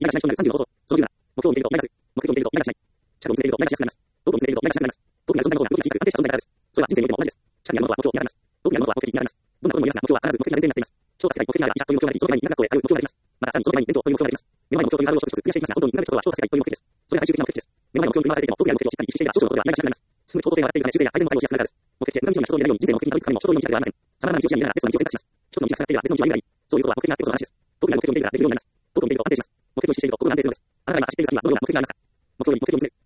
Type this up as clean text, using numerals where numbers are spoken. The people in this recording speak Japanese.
がしない人になる30のこと。その10が、目標を見つけると、目標を見つけると、がしない。近くを見つけると、がしやすくなります。遠くを見つけると、がしやすくなります。遠くにある存在のことが動きに小さく安定した存在からです。それは人生においても同じです。近くにあるものとは目標になります。遠くにあるものとは目的になります。どんなことも言いますが、目標は必ず目的が前提になっています。調査世界、目的がある医者という目標があり、その前に医学学校へ通う目標があります。また、さらにその前に伝統という目標があります。目の前の目標というハードルを一つずつクリアしていきますが、どんどん苦手なことは調査世界という目的です。それが最終的な目的です。目の前の目標に振り回されていても、遠くにある目的をしっかり意識していれば、少々のことでは何がしなくなります。進む方向性が上がっているため、修正や改善の対応をしやすくなるからです。目的で無駄な道を人になるように人生の目的にたどり着くためにも、一通りの道だけではありません。様々な道を視野に入れながらベストな道を選択します。一つの道が塞がっていれば別の道を歩めばいい。そういうことは目的があってこその話です。遠くにある目的を見ていればできるようになります。遠くを見ていると安定します。目的を意識していると遠くが安定するのです。あなたが今走っている先にはどのような目的がありますか。目標に目的を見つける。